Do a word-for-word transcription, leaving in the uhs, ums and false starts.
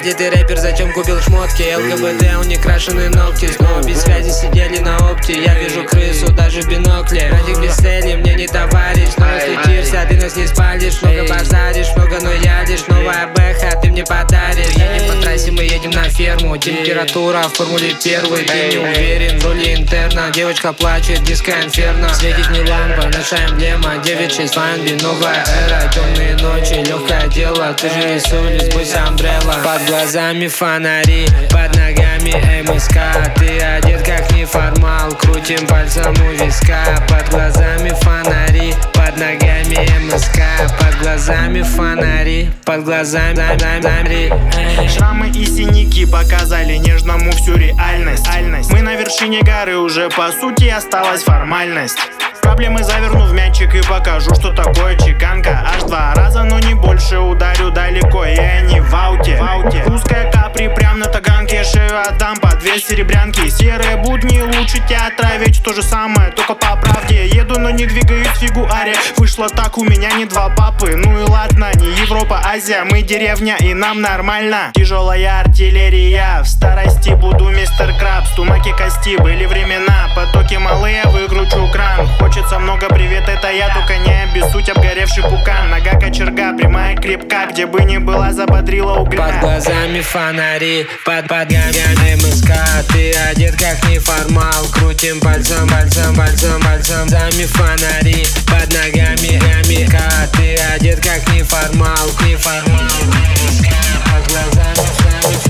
Вряд ли ты рэпер, зачем купил шмотки? ЛГБТ, у них крашеные ногти. Снова без связи сидели на опте. Я вижу крысу даже в бинокле. Радик без цели, мне не товарищ. Снова слетишься, ты нас не спалишь. Много базаришь, много но ядишь. Новая бэха, ты мне подаришь. Едем по трассе, мы едем на ферму. Температура в формуле первый. Ты не уверен в роли интерна. Девочка плачет, диско инферно. Светит не лампа, наша эмблема. девять шесть Ванби, новая эра. Темные ночи, легкое дело. Ты же рисуешь, будь амбрелла. Под глазами фонари, под ногами МСК. Ты одет как неформал, крутим пальцем у виска. Под глазами фонари, под ногами МСК. Под глазами фонари, под глазами фонари. Шрамы и синяки показали нежному всю реальность. Мы на вершине горы, уже по сути осталась формальность. Проблемы заверну в мячик и покажу, что такое чеканка. Аж два раза, но не больше, ударю далеко, и они в ауте. Русская капри прям на таганке, шею отдам по две серебрянки. Серые будни лучше театра, ведь то же самое, только по правде. Еду, но не двигаюсь в фигуаре. Вышло так, у меня не два папы. Ну и ладно, не Европа, Азия, мы деревня, и нам нормально. Тяжелая артиллерия, в старости буду мистер Крабс. Тумаки кости, были времена, потоки малые, выкручу кран. Хочется много, привет, это я, только не обессудь, обгоревший пукан. Нога кочерга, прямая крепка, где бы ни была, забодрила угля. Под глазами фонари, под под ногами МСК. Ты одет как неформал, крутим пальцем, пальцем, пальцем, пальцем. Зами фонари, под ногами МСК. Ты одет как неформал, неформал. Под глазами